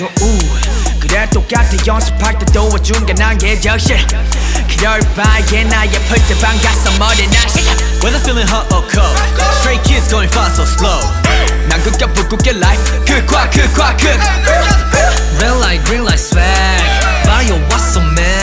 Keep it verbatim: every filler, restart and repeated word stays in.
해줘 우 그래 똑같아 연습할 때 도와준 게 난 계적실 그럴 바에 나의 펄스 반가서 머리 나시 Whether feeling hot or cold Stray kids going fast or slow 난 극과 북극의 life 극과 극과 극 Red light green light swag Bio what's so mad